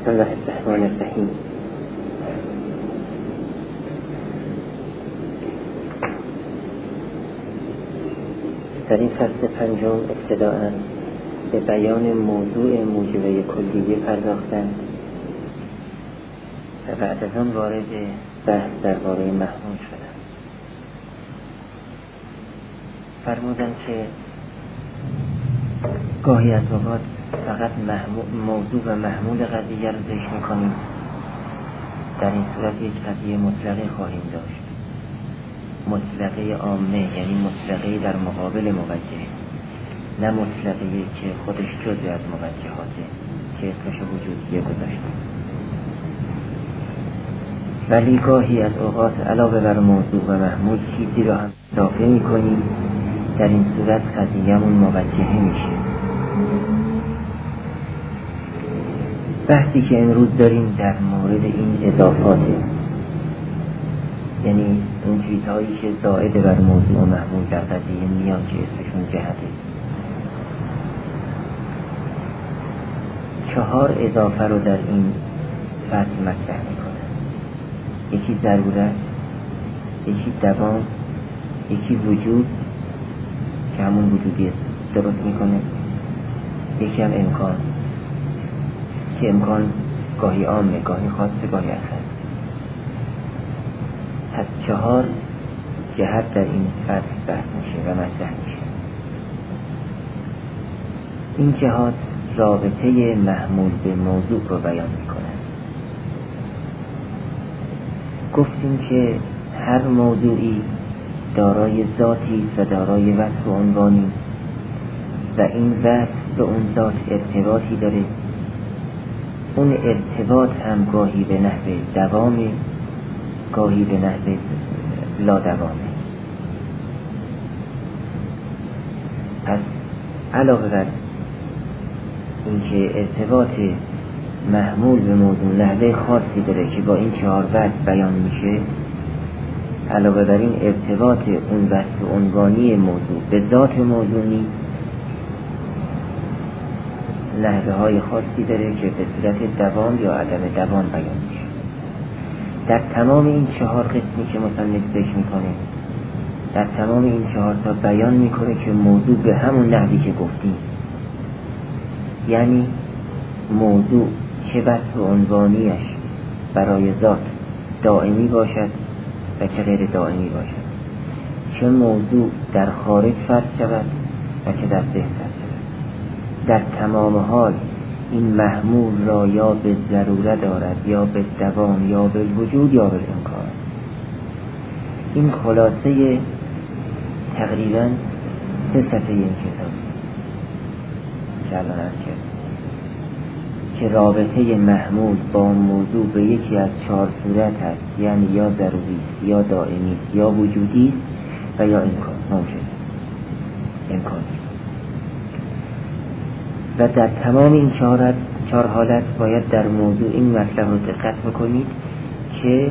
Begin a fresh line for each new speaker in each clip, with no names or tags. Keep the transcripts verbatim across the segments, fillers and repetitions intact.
بسم الله الرحمن الرحیم. در این فصل پنجم ابتداءً به بیان موضوع موجبه کلیه پرداختند و بعد از آن وارد بحث درباره محمول شدند. فرمودند که گاهی از اوقات فقط موضوع و محمول قضیه رو ذکر می‌کنیم. در این صورت یک قضیه مطلقه خواهیم داشت، مطلقه عامه، یعنی مطلقه در مقابل موجه، نه مطلقه که خودش جزء از موجهاته که اسمش وجودیه گذاشتیم. ولی گاهی از اوقات علاوه بر موضوع و محمول چیزی رو هم اضافه می‌کنیم. در این صورت قضیه‌مون موجهه میشه. بحثی که امروز داریم در مورد این اضافاته، یعنی اون چیزهایی که زائد بر موضوع و محمول در قضیه میان که اسمشون جهته. چهار اضافه رو در این فصل مطرح میکنه. یکی ضرورت، یکی دوام، یکی وجود که همون وجودی درست میکنه، یکی هم امکان که امکان گاهی عامه، گاهی خاصه، گاهی اصل. پس چهار جهت در این فصل بحث میشه و مطرح میشه. این جهات رابطه محمول به موضوع رو بیان میکنه. گفتیم که هر موضوعی دارای ذاتی و دارای وصف و عنوانی و این وصف به اون ذات ارتباطی داره. اون ارتباط هم گاهی به نحو دوامه، گاهی به نحو لا دوامه. پس علاوه بر اینکه ارتباط محمول به موضوع نحوه خاصی داره که با این چهار وصف بیان میشه، علاوه بر این ارتباط اون وصف عنوانی موضوع به ذات موضوع نیز نحوه های خاصی داره که به صورت دوام یا عدم دوام بیان میشه. در تمام این چهار قسمی که مصنف ذکر میکنه، در تمام این چهار تا بیان میکنه که موضوع به همون نحوی که گفتیم، یعنی موضوع چه وصف عنوانیش برای ذات دائمی باشد و چه غیر دائمی باشد، چه موضوع در خارج فرض شود و چه در ذهن فرض شود، در تمام حال این محمول را یا به ضرورت دارد یا به دوام یا به وجود یا به امکان. این خلاصه تقریبا سه صفحه این کتاب که الان عرض کردم که رابطه محمول با موضوع به یکی از چهار صورت هست، یعنی یا ضروری است یا دائمی است یا وجودی است و یا امکان ممکن امکان. و در تمام این چهار چهار حالت باید در موضوع این مطلب رو دقت بکنید که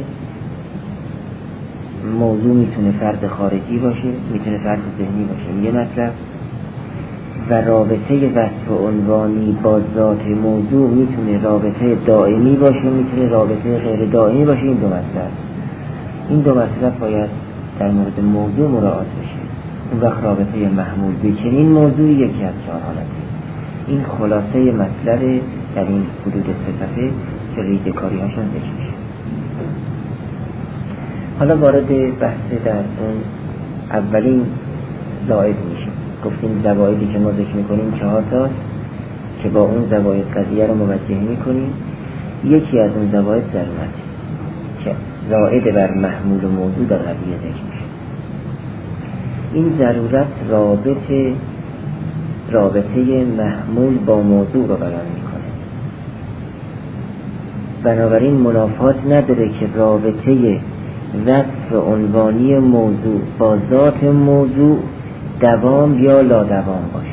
موضوع میتونه فرد خارجی باشه، میتونه فرد ذهنی باشه، یه مطلب، و رابطه وصف و عنوانی با ذات موضوع میتونه رابطه دائمی باشه، میتونه رابطه غیر دائمی باشه. این دو مطلب این دو مطلب باید در مورد موضوع مراعات بشه. اون وقت رابطه محمول به چنین موضوعی یکی از چهار حالته. این خلاصه مطلب در این حدود سه صفحه که ریزه‌کاری هاشون ذکر میشه. حالا وارد بحث در اون اولین زائد میشه. گفتیم زوایدی که ما ذکر میکنیم چهار تاست که با اون زواید قضیه رو موجه میکنیم. یکی از اون زواید ضرورت که زائد بر محمول و موضوع در قضیه ذکر میشه. این ضرورت رابطه رابطه محمول با موضوع رو بیان میکنه. بنابراین منافات نداره که رابطه وصف عنوانی موضوع با ذات موضوع دوام یا لا دوام باشه.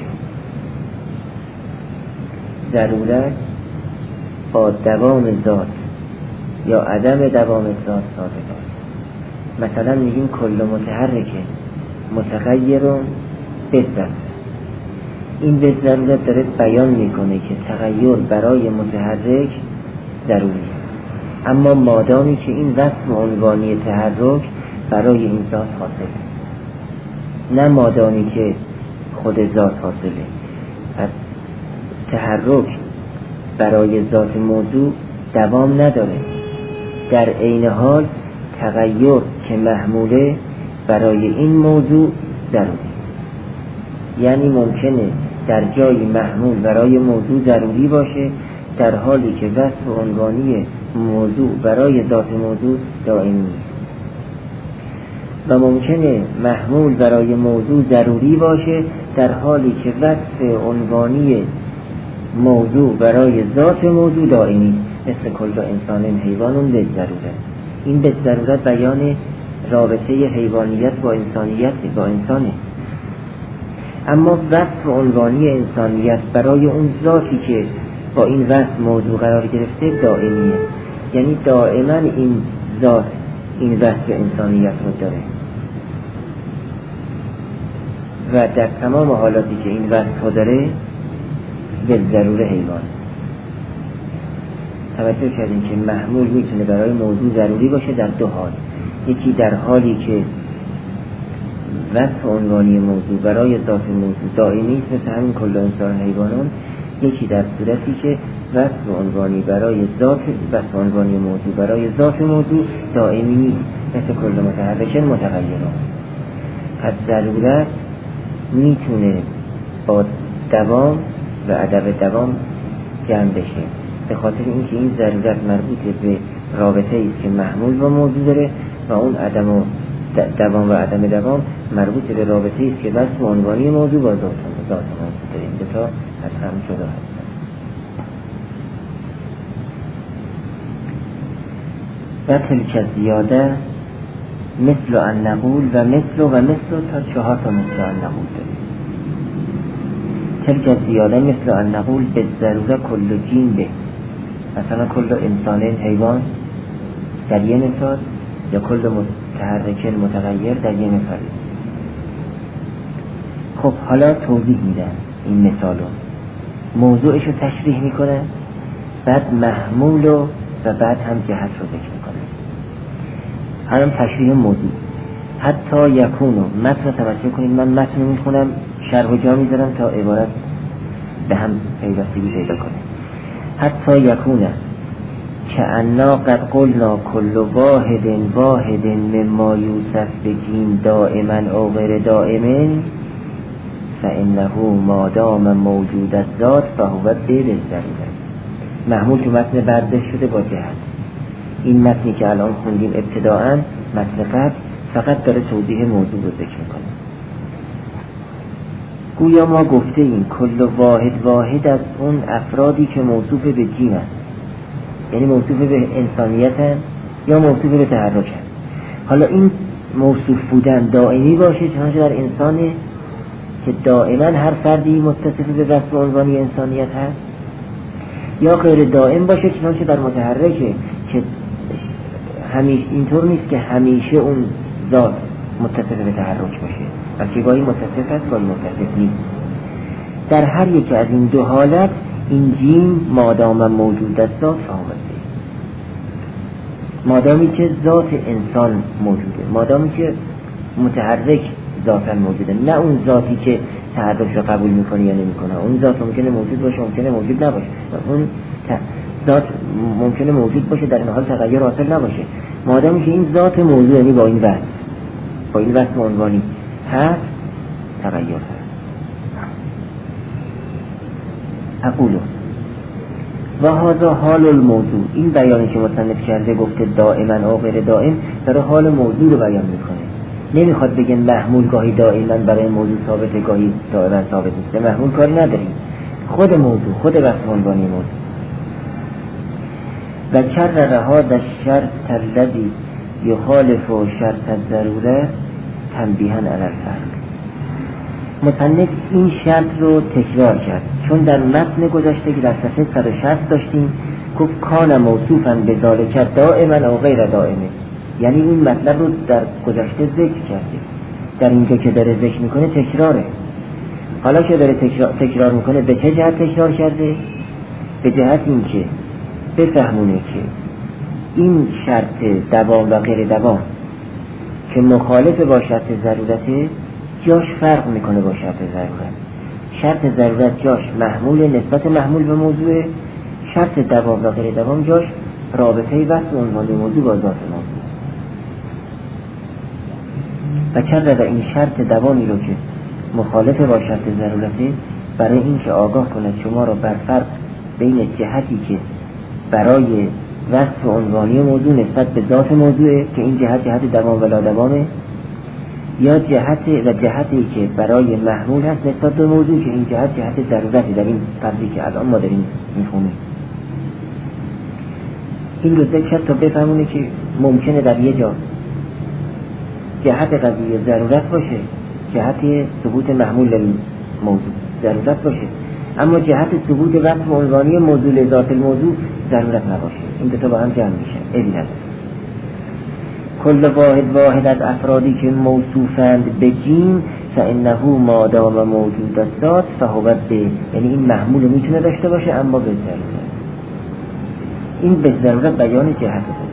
ضرورت با دوام ذات یا عدم دوام ذات سازگار. مثلا میگیم کل متحرکه متغیرون بذات. این به ضرورت داره بیان میکنه که تغییر برای متحرک ضروری، اما مادامی که این وصف عنوانی تحرک برای این ذات حاصله، نه مادامی که خود ذات حاصله. پس تحرک برای ذات موضوع دوام نداره، در عین حال تغییر که محموله برای این موضوع ضروری. یعنی ممکنه در جای محمول برای موضوع ضروری باشه، در حالی که وصف عنوانی موضوع برای ذات موضوع دائمی نیست، و ممکنه محمول برای موضوع ضروری باشه در حالی که وصف عنوانی موضوع برای ذات موضوع دائمی، مثل کل انسان حیوان به ضرورت. این به ضرورت بیان رابطه حیوانیت با انسانیت با انسانه، اما وصف عنوانی انسانیت برای اون ذاتی که با این وصف موضوع قرار گرفته دائمیه، یعنی دائما این ذات این وصف انسانیت رو داره و در تمام حالاتی که این وصف رو داره به ضرور حیوان. توجه کردیم که محمول میتونه برای موضوع ضروری باشه در دو حال، یکی در حالی که وصف عنوانی موضوع برای ذات موضوع دائمی است مثل همین کل انسان حیوانان، یکی در صورتی که وصف عنوانی برای ذات وصف عنوانی موضوع برای ذات موضوع دائمی نیست مثل کل متحرکن متغیران. پس ضرورت میتونه با دوام و عدم دوام جمع بشه، به خاطر اینکه این ضرورت مربوط به رابطه است که محمول با موضوع داره و اون عدم و دوام و عدم دوام مربوط به رابطه است که وصف عنوانی موضوع با ذات موضوع داره. این دو تا از هم جدا هستن. و تلک زیاده مثل ان نقول و مثل و مثل تا چهار تا مثل ان نقول داریم. تلک زیاده مثل ان نقول به ضروره کل جین به، مثلا کل انسان حیوان در یه مثال، یا کل متحرک متغیر در یه مثال. خب حالا توضیح میدن این مثالو، موضوعش رو تشریح میکنه، بعد محمول و بعد هم جهت رو ذکر میکنه. هم تشریح موضوع حتی یکونو متن توجه کنید، من متن میخونم شرح و جا میذارم تا عبارت به هم پیوستگی پیدا کنه. حتی یکونه که انا قد قلنا کل واحد واحد مما یوصف بجیم دائما او غیر دائم فانه مادام موجود الذات فهو بالضروره. محمول تو متن برداشت شده با جهت. این متنی که الان خوندیم ابتداءً متن قبل فقط داره توضیح موضوع رو ذکر میکنه. گویا ما گفته این کل واحد واحد از اون افرادی که موصوف به جیم هست، یعنی موصوف به انسانیت هست یا موصوف به تحرک هست. حالا این موصوف بودن دائمی باشه چنانچه در انسانه که دائما هر فردی متصف به وصف عنوانی انسانیت هست، یا غیر دائم باشه چنانچه در متحرکه که همیشه اینطور نیست که همیشه اون ذات متصف به تحرک باشه، بلکه گاهی متصف هست گاهی متصف نیست. در هر یک از این دو حالت این جیم مادام موجود است ذات آمده، مادامی که ذات انسان موجوده، مادامی که متحرک ذاتا موجوده، نه اون ذاتی که تحرک رو قبول میکنه یا نمیکنه. اون ذات ممکنه موجود باشه ممکنه موجود نباشه، اون ذات ممکنه موجود باشه در این حال تغییر حاصل نباشه. مادامی که این ذات موضوع یعنی با این وصف با این وصف عنوانی هست تغییر هست. اقولو و هذا حال الموضوع، این بیانی که مصنف کرده گفته دائما او غیر دائم داره حال موضوع رو بیان میکنه. نمیخواد بگن محمول گاهی دائما برای موضوع ثابته گاهی دائما ثابت نیست. محمول کاری نداریم، خود موضوع خود وصف عنوانی موضوع. و کرر هذا الشرط الذي یخالف شرط الضروره تنبیها علی الفرق. مصنف این شرط رو تکرار کرد چون در متن گذشته که در صفحه صد و شصت داشتیم گفت کان موصوفا به ذالک دائما او غیر دائمه، یعنی این مطلب رو در گذشته ذکر کرده، در اینجا که داره ذکر میکنه تکراره. حالا که داره تکرار, تکرار میکنه به چه جهت تکرار کرده؟ به جهت این که بفهمونه که این شرط دوام و غیر دوام که مخالف با شرط ضرورته جاش فرق میکنه با شرط ضرورت. شرط ضرورت جاش محمول نسبت محمول به موضوع، شرط دوام و غیر دوام جاش رابطه وصف عنوان موضوع با ذات موضوع. و کرده این شرط دوامی رو که مخالف با شرط ضرورته برای این که آگاه کند شما را بر فرق بین جهتی که برای وصف عنوانی موضوع نسبت به ذات موضوعه که این جهت جهت دوام و لا دوامه، یا جهت و جهتی که برای محمول هست نسبت به موضوع که این جهت جهت ضرورتی در این فرضی که الان ما داریم میخونیم. این رو ذکر کرد تا بفهمونه که ممکنه در یه جا جهت قضیه ضرورت باشه، جهت ثبوت محمول در این موضوع ضرورت باشه، اما جهت ثبوت وصف عنوانی موضوع لذات الموضوع ضرورت نباشه. این دو تا با هم جمع میشه. ادیدن کل واحد واحد از افرادی که موصوفند به جیم فانه ما دام موجود الذات فهو به، یعنی این محمول میتونه داشته باشه اما به ضرورت. این به ضرورت بیان جهت است،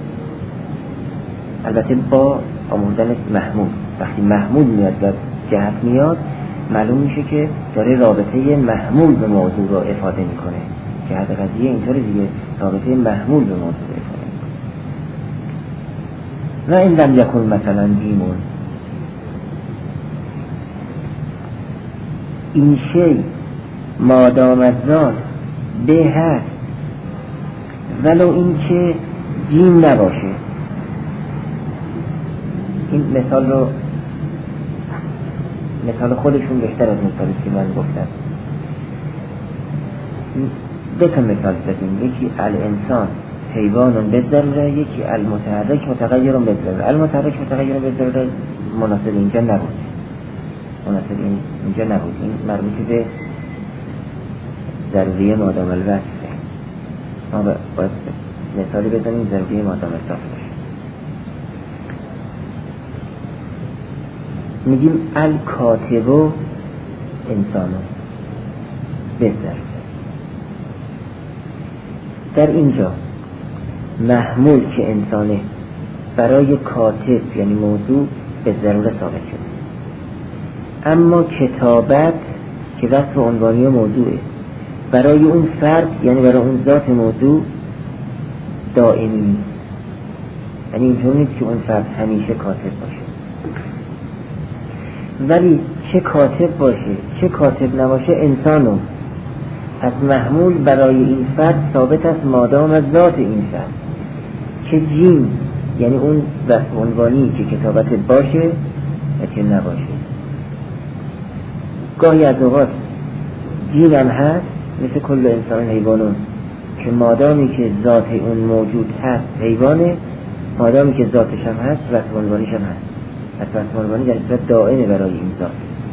البته با آموزن محمول. وقتی محمول میاد و جهت میاد معلوم میشه که داره رابطه محمول به موضوع رو افاده میکنه. جهت قضیه اینطوری دیگه، رابطه محمول به موضوع افاده میکنه. نه این لم یکن مثلا جیمون، این شی مادام از ذات به هست ولو این که جیم نباشه. این مثال رو مثال خودشون بهتر از مثالی که من گفتم. دو تا مثال زدیم، یکی الانسان حیوان بالضروره، یکی المتحرک متغیر بالضروره. المتحرک متغیر بالضروره مناسب اینجا نبود، مناسب اینجا نبود. این مربوط به ضروریه مادام الوصفه. ما باید مثالی بزنیم ضروریه مادام الوصفه. میگیم الکاتب انسانو بهتر. در اینجا محمول که انسانه برای کاتب یعنی موضوع به ضرورت ثابت شده، اما کتابت که وصف عنوانی موضوعه برای اون فرد یعنی برای اون ذات موضوع دائمی نیست. یعنی اینطور نیست که اون فرد همیشه کاتب باشه، ولی چه کاتب باشه چه کاتب نباشه انسانو از محمول برای این فرد ثابت است مادام از ذات این فرد. چه جیم یعنی اون وصف عنوانی که کتابت باشه و چه نباشه. گاهی از اوقات جیم هم هست مثل کل انسان حیوانون که مادامی که ذات اون موجود هست حیوانه، مادامی که ذاتش هم هست وصف عنوانیش هم هست. وصف عنوانی در صورت دائمه برای این ذات.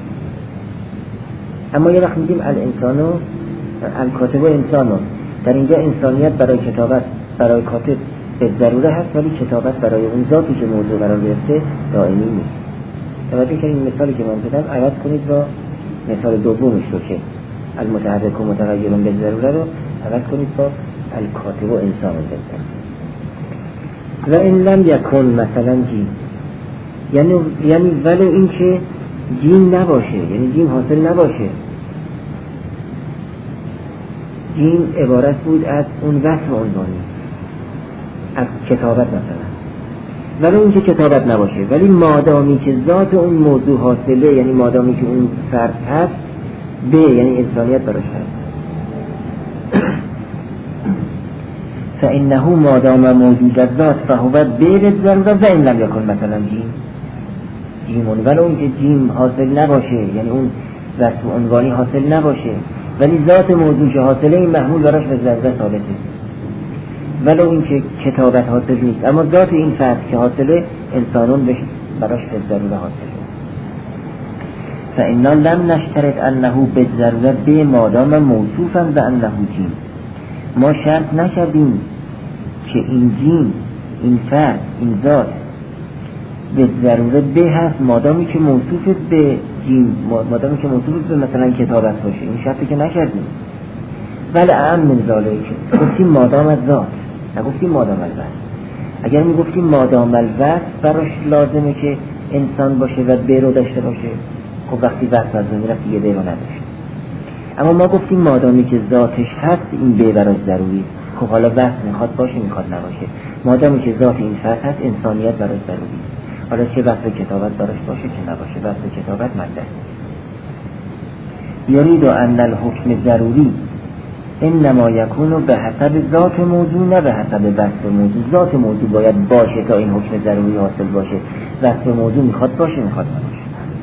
اما یه وقت میگیم الانسانو الکاتب و انسانو، در اینجا انسانیت برای کتابت برای کاتب به ضروره هست، ولی کتابت برای اون ذاتی که موضوع قرار گرفته دائمی نیست. توجه کنید این مثالی که من زدم عوض کنید با مثال دومش رو که المتحرک و متغیر به ضروره رو عوض کنید با الکاتب و انسانو بزنید. و این لم یکن مثلا جیم، یعنی یعنی ولی این که جیم نباشه، یعنی جیم حاصل نباشه. جیم عبارت بود از اون وصف عنوانی از کتابت مثلا، ولی اون که کتابت نباشه، ولی مادامی که ذات اون موضوع حاصله یعنی مادامی که اون فرد هست به یعنی انسانیت براش هست. فإنه مادام موجود الذات فهو به ضرورت و این لم یکن مثلا جیم جیمون، ولی اون که جیم حاصل نباشه یعنی اون وصف عنوانی حاصل نباشه، ولی ذات موضوع که حاصله این محمول براش به ضرورت ثابته. ولی اون که کتابت حاصل نیست، اما ذات این فرد که حاصله انسانون براش به ضرورت حاصله. فإنا لم نشترط انه بالضرورت به مادام موصوفا و انه جیم. ما شرط نکردیم که این جیم این فرد این ذات به ضرورت به هست مادامی که موصوف به جیم، مادامی که موصوف به مثلا کتابت باشه. این شرطی که نکردیم، ولی اعم من ذالک، گفتیم مادام الذات، نگفتیم مادام الوصف. اگر میگفتیم مادام الوصف براش لازمه که انسان باشه و به رو داشته باشه، خب وقتی وصف از میرفت دیگه به رو نداشت. اما ما گفتیم مادامی که ذاتش هست این به براش ضروری. خب حالا وصف میخواد باشه میخواد نباشه، مادامی که ذات این فرد هست انسانیت براش ضروری. حالا چه وصف کتابت براش باشه چه نباشه، وصف کتابت مطلب. یرید ان الحکم ضروری انما یکون به حسب ذات موضوع نه به حسب وصف موضوع. ذات موضوع باید باشه تا این حکم ضروری حاصل باشه، وصف موضوع میخواد باشه میخواد نباشه.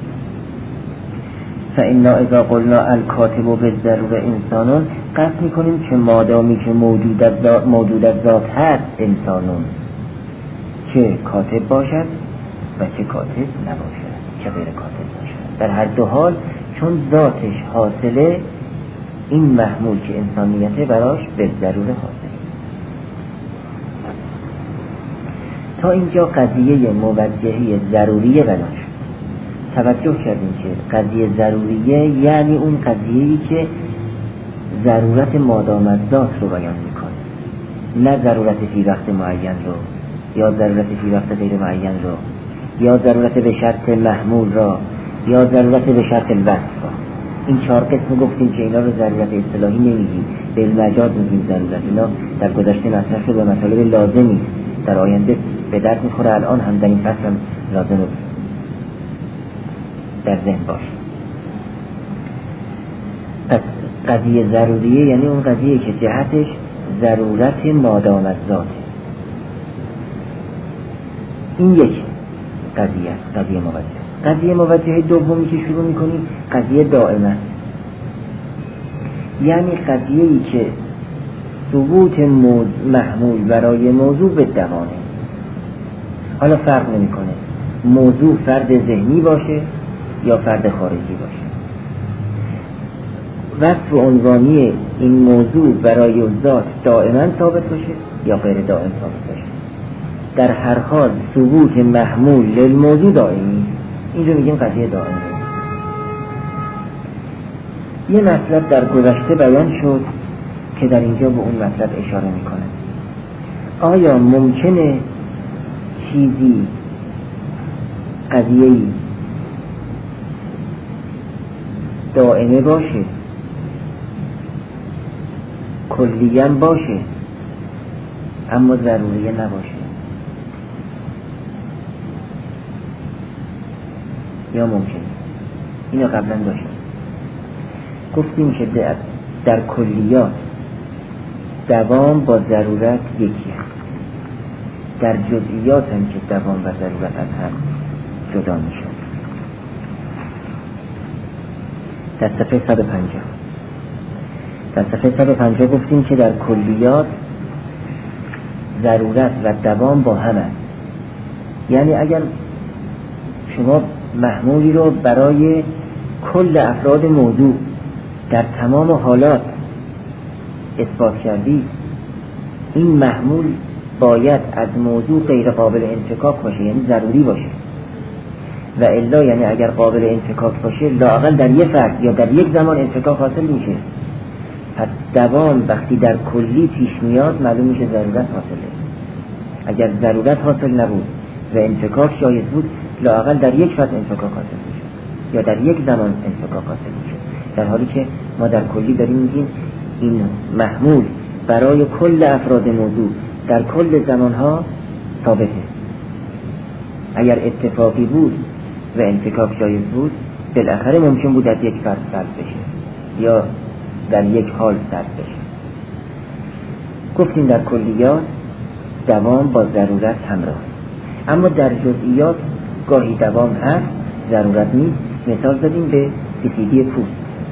فإنا اذا قلنا الکاتب بالضروره انسانون، قصد میکنیم که مادامی که موجود از ذات, موجود از ذات هست انسانون، چه کاتب باشد و چه کاتب نباشد، چه غیر کاتب باشد. در هر دو حال چون ذاتش حاصله، این محمول که انسانیته براش به ضروره حاصله. تا اینجا قضیه موجهی ضروریه بیان شد. توجه کردیم که قضیه ضروریه یعنی اون قضیه‌ای که ضرورت مادام الذات رو بیان میکنه، نه ضرورت فی وقت معین رو یا ضرورت فی وقت غیر معین رو یا ضرورت به شرط محمول را یا ضرورت به شرط الوصف را. این چهار قسم گفتیم که اینا رو ضرورت اصطلاحی نمیگیم، به المجاز میگیم ضرورت. اینا در گذشته مطرح شده و مطالب لازمی در آینده به درد میخوره، الان هم در این فصل هم لازمه در ذهن باشه. پس قضیه ضروریه یعنی اون قضیه که جهتش ضرورت مادام الذات. این یک قضیه است، قضیه موجه. قضیه موجه دومی که شروع میکنیم قضیه دائمه، یعنی قضیه‌ای که ثبوت محمول برای موضوع به دوامه. حالا فرق نمیکنه موضوع فرد ذهنی باشه یا فرد خارجی باشه. وصف عنوانی این موضوع برای ذات دائما ثابت باشه یا غیر دائم ثابت باشه، در هر حال ثبوت محمول للموضوع دائمی. اینجا میگیم قضیه دائمه. یه مطلب در گذشته بیان شد که در اینجا به اون مطلب اشاره میکنه. آیا ممکنه چیزی قضیه‌ای دائمه باشه، کلیاً باشه اما ضروریه نباشه؟ یا ممکنه؟ اینو قبلا داشتیم گفتیم که در, در کلیات دوام با ضرورت یکی هست، در جزئیات هم که دوام و ضرورت از هم جدا میشه. در صفحه صد و پنجاه در صفحه صد و پنجاه گفتیم که در کلیات ضرورت و دوام با هم هست. یعنی اگر شما محمولی رو برای کل افراد موضوع در تمام حالات اثبات کردی، این محمول باید از موضوع غیر قابل انفکاک باشه، یعنی ضروری باشه. و الا یعنی اگر قابل انفکاک باشه لااقل در یک فرد یا در یک زمان انفکاک حاصل میشه. پس دوام وقتی در کلی پیش میاد معلوم میشه ضرورت حاصله. اگر ضرورت حاصل نبود و انفکاک شاید بود لااقل در یک فرد انفکاک حاصل میشه یا در یک زمان انفکاک حاصل میشه، در حالی که ما در کلی داریم میگیم این محمول برای کل افراد موضوع در کل زمانها ثابته. اگر اتفاقی بود و انفکاک شاید بود بالاخره ممکن بود در یک فرد صرف بشه یا در یک حال صرف بشه. گفتیم در کلیات دوام با ضرورت همراه، اما در جزئیات گاهی دوام هست ضرورت نیست. مثال زدیم به سفیدی پوست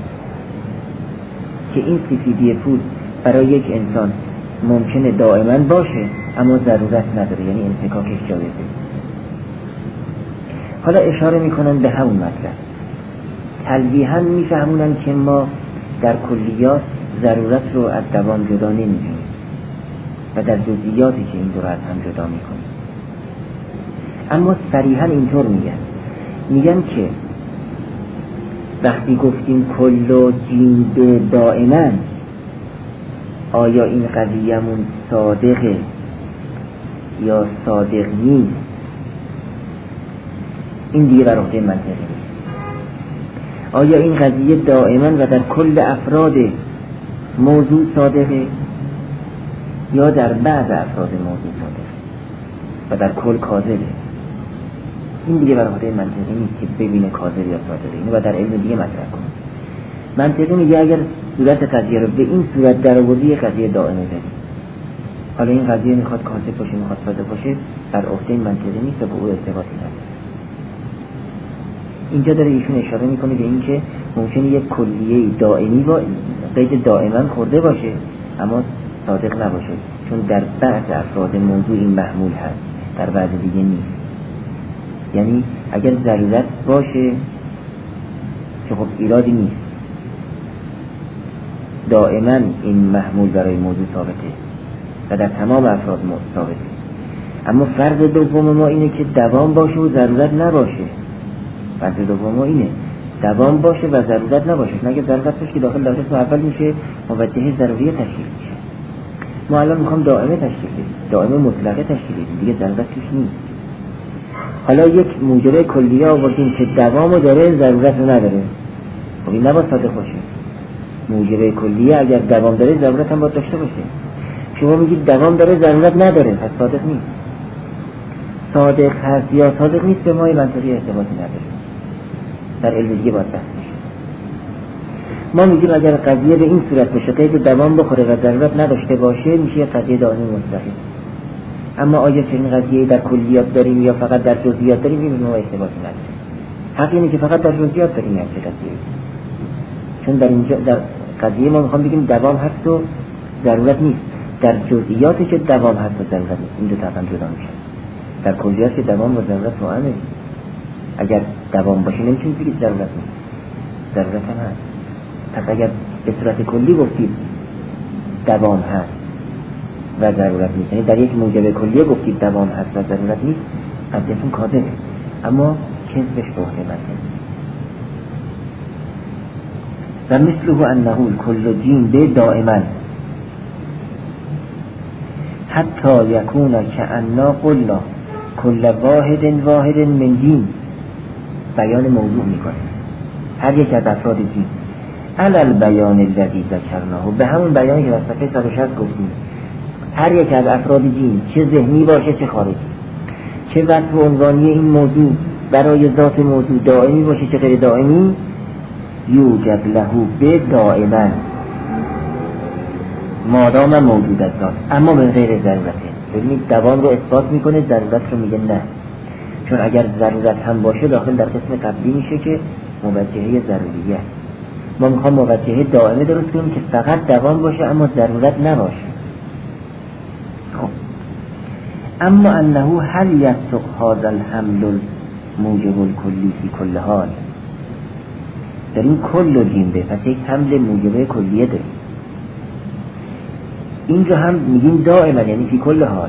که این سفیدی پوست برای یک انسان ممکنه دائما باشه اما ضرورت نداره، یعنی انفکاکش جایزه. حالا اشاره میکنن به همون مطلب، تلویحاً میفهمونن که ما در کلیات ضرورت رو از دوام جدا نمی‌کنیم و در جزئیاتی که این دو رو از هم جدا میکنیم. اما صریحاً اینطور میگن میگن که وقتی گفتیم کل و جین به دائما، آیا این قضیه‌مون صادقه یا صادق نیست، این دیگه بر عهده منطقی نیست. آیا این قضیه دائما و در کل افراد موضوع صادقه یا در بعض افراد موضوع صادقه و در کل کاذبه؟ این دیگه بر عهده منطقی نیست که ببینه کاذب یا صادقه، اینو باید در علم دیگه مطرح کنه. منطقی میگه اگر صورت قضیه رو به این صورت در آوردی قضیه دائمه داری، حالا این قضیه میخواد کاذب باشه میخواد صادق باشه، بر عهده منطقی نیست و به او ارتباطی نداره. اینجا داره ایشون اشاره میکنه به این که ممکنه یک کلیه دائمی با قید دائما خورده باشه اما صادق نباشه، چون در بعض افراد موضوع این محمول هست، در بعض دیگه نیست. یعنی اگر ضرورت باشه که خب ایرادی نیست، دائما این محمول برای موضوع ثابته و در تمام افراد ثابته، اما فرض دوم ما اینه که دوام باشه و ضرورت نباشه. فرض دوم ما اینه دوام باشه و ضرورت نباشه، مگه ضرورت باشه که داخل داخل اول میشه موجه ضروریه تشکیل میشه. ما الان میخوام دائمه تشکیل بدیم، دائمه مطلقه تشکیل بدیم، دیگه ضرورت توش نیست. حالا یک موجب کلیه آوردیم که دوامو داره ضرورت رو نداره، خب این نباید صادق باشه. موجب کلیه اگر دوام داره ضرورت هم باید داشته باشه. شما میگید دوام داره ضرورت نداره، پس صادق نیست. صادق هست یا صادق نیست به مای منطقی ارتباطی نداره، در علم دیگه باید بحث بشه. ما میگیم اگر قضیه به این صورت باشه قید دوام بخوره و ضرورت نداشته باشه میشه قضیه دائمی مطلقه. اما آیا چنین قضیه در کلیات داریم یا فقط در جزئیات داریم، این به ما ارتباطی نداره. حق اینه که فقط در جزئیات داریم این قضیه، چون در اینجا در قضیه ما میخوام بگیم دوام هست و ضرورت نیست، در جزئیاتی که دوام هست و ضرورت نیست این دو تا هم جدا میشه. در کلیات که دوام و ضرورت معامله، اگر دوام باشه نمیتونید بگید ضرورت نیست، ضرورت هم هست. پس اگر به صورت کلی گفتید دوام هست و ضرورت نیست، یعنی در یک موجب کلیه گفتید دوام هست و ضرورت نیست، قضیه‌تون کاذبه، اما کذبش به عهده منطقی. و مثله انه کل جیم به دائما حتی یکون کأننا قلنا کل واحد واحد من جیم، بیان موضوع میکنه هر یک از افراد جیم علل بیان الذی ذکرناه، به همون بیانی که در صفحه صد و شصت گفتیم، هر یک از افراد جیم چه ذهنی باشه چه خارجی، چه وصف و عنوانی این موضوع برای ذات موضوع دائمی باشه چه غیر دائمی، یوجد له به دائما مادام موجود از ذات، اما به غیر ضرورته. ببینید دوام رو اثبات میکنه، ضرورت رو میگه نه، چون اگر ضرورت هم باشه داخل در قسم قبلی میشه که موجهه ضروریه. ما میخوام موجهه دائمه درست کنیم که فقط دوام باشه اما ضرورت نباشه. خب اما انه هل یصدق هذا الحمل موجب الکلی فی کل حال، در این کل و جیم به، پس یک حمل موجبه کلیه داریم. اینجا هم میگیم دائما یعنی فی کل حال.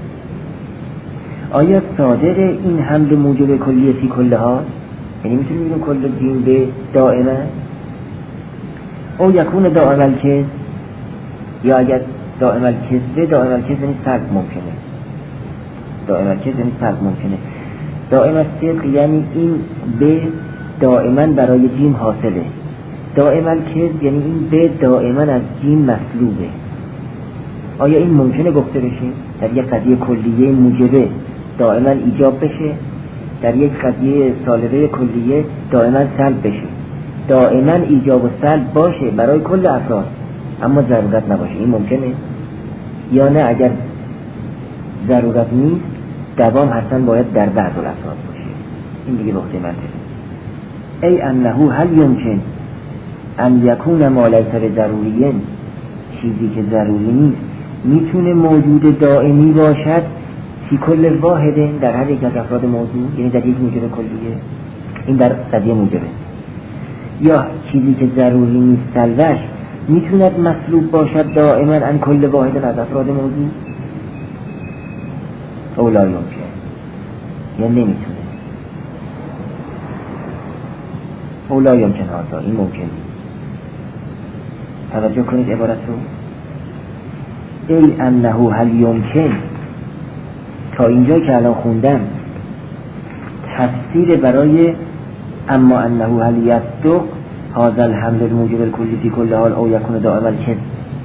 آیا صادق این حمل موجبه کلیه فی کل حال، یعنی میتونیم بگیم کل جیم به دائما، او یکون دائم الکذب، یا اگر دائم الکذب، دائم الکذب یعنی سلب ممکنه، دائم الکذب یعنی سلب ممکنه. دائم الصدق یعنی این به دائما برای جیم حاصله، دائم الکذب یعنی این به دائما از جیم مسلوبه. آیا این ممکنه گفته بشه در یک قضیه کلیه موجبه دائما ایجاب بشه، در یک قضیه سالبه کلیه دائما سلب بشه، دائما ایجاب و سلب باشه برای کل افراد اما ضرورت نباشه، این ممکنه؟ یا نه اگر ضرورت نیست دوام حتما باید در بعض الافراد باشه، این دیگه وقتی منطقه. ای انه هل یمکن ان یکون ما لیس بضروریین، چیزی که ضروری نیست میتونه موجود دائمی باشد فی کل واحد، در هر یک از افراد موضوع، یعنی در یک موجب کلیه، این در قضیه موجبه. یا چیزی که ضروری نیست سلبش میتوند مسلوب باشد دائما ان کل واحد از افراد موضوع، او لا یمکن، یا نمیتونه، او لا یمکن هاتا، این ممکن نیست. توجه کنید عبارت رو، ای انه هل یمکن، تا اینجا که الان خوندم تفسیر برای اما انه هل یصدق هذا الحمل الموجب الکلی فی کل حال او یکون دائما الکذب،